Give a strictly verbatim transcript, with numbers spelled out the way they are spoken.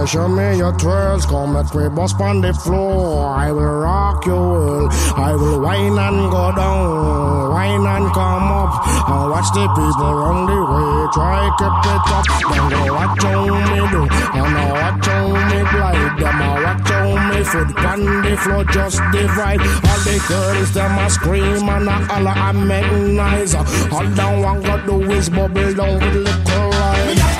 show me your twirls, come let me bust on the floor. I will rock your world, I will whine and go down, whine and come up, and watch the people run the way, try keep it up. Then go watch how me do, and I watch how me glide. Them I watch how me foot on the floor, just divide. All the girls them a scream and a holler and make noise. All down one got do is bubble down with little rise.